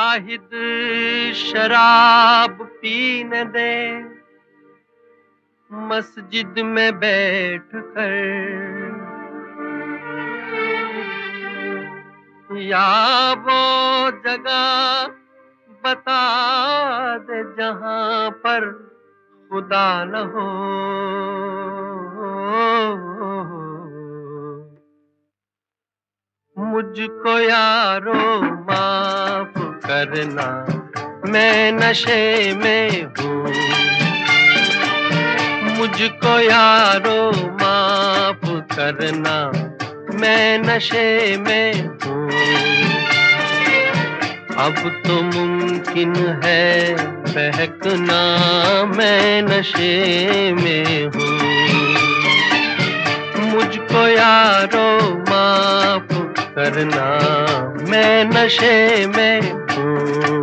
जाहिद शराब पीने दे मस्जिद में बैठ कर, या वो जगह बता दे जहां पर खुदा न हो। मुझको यारो माफ करना, मैं नशे में हूँ। मुझको यारो माफ करना, मैं नशे में हूँ। अब तो मुमकिन है बहकना, मैं नशे में हूँ। मुझको यारो माफ करना, मैं नशे में हूँ।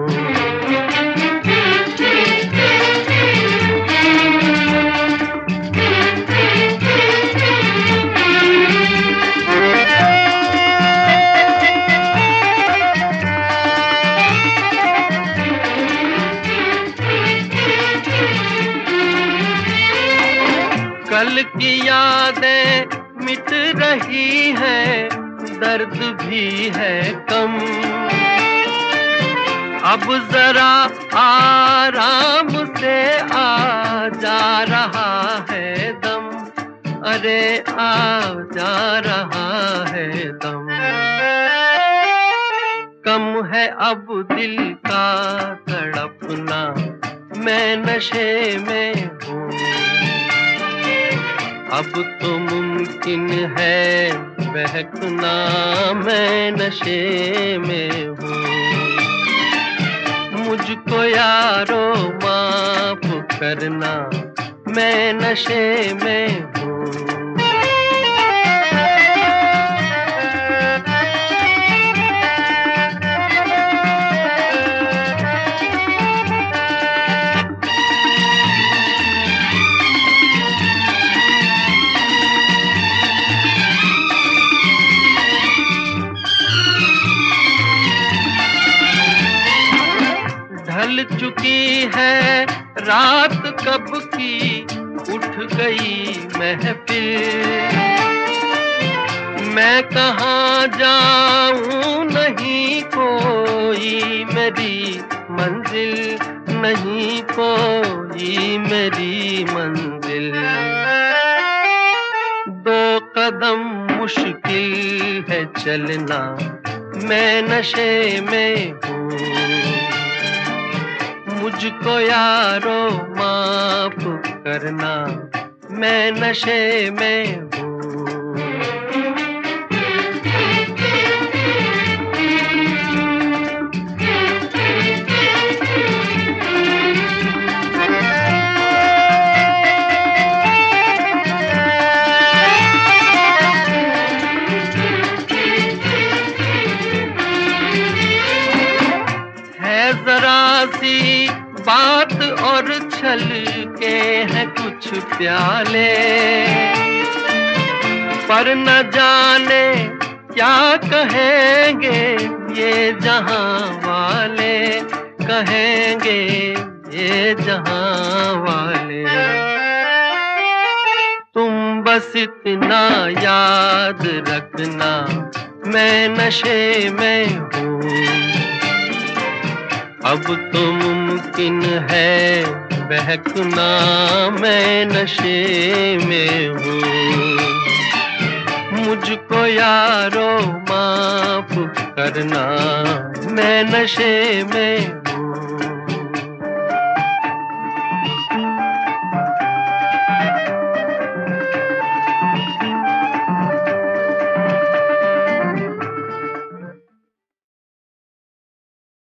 कल की यादें मिट रही हैं, दर्द भी है कम। अब जरा आराम से आ जा रहा है दम, अरे आ जा रहा है दम। कम है अब दिल का तड़पना, मैं नशे में हूँ। अब तो मुमकिन है बहकना, मैं नशे में हूँ। मुझको यारो माफ करना, मैं नशे में हूँ। ढल चुकी है रात कब की, उठ गई महफिल। मैं कहाँ जाऊं, नहीं कोई मेरी मंजिल, नहीं कोई मेरी मंजिल। दो कदम मुश्किल है चलना, मैं नशे में हूँ। मुझको यारो माफ करना, मैं नशे में हूँ। है जरा सी बात और छल के हैं कुछ प्याले, पर न जाने क्या कहेंगे ये जहां वाले, कहेंगे ये जहां वाले। तुम बस इतना याद रखना, मैं नशे में हूँ। अब तो मुमकिन है बहकना, मैं नशे में हूँ। मुझको यारो माफ करना, मैं नशे में हूँ।